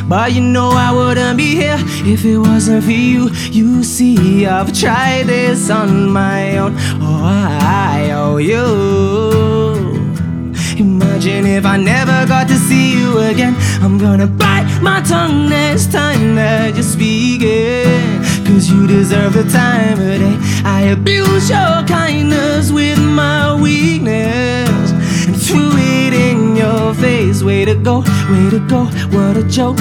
but you know I wouldn't be here if it wasn't for you. You see, I've tried this on my own. Oh, I owe you. Imagine if I never got to see you again. I'm gonna bite my tongue next time that you're speaking, 'cause you deserve the time of day. I abuse your kindness with my weakness and threw it in your face. Way to go, what a joke.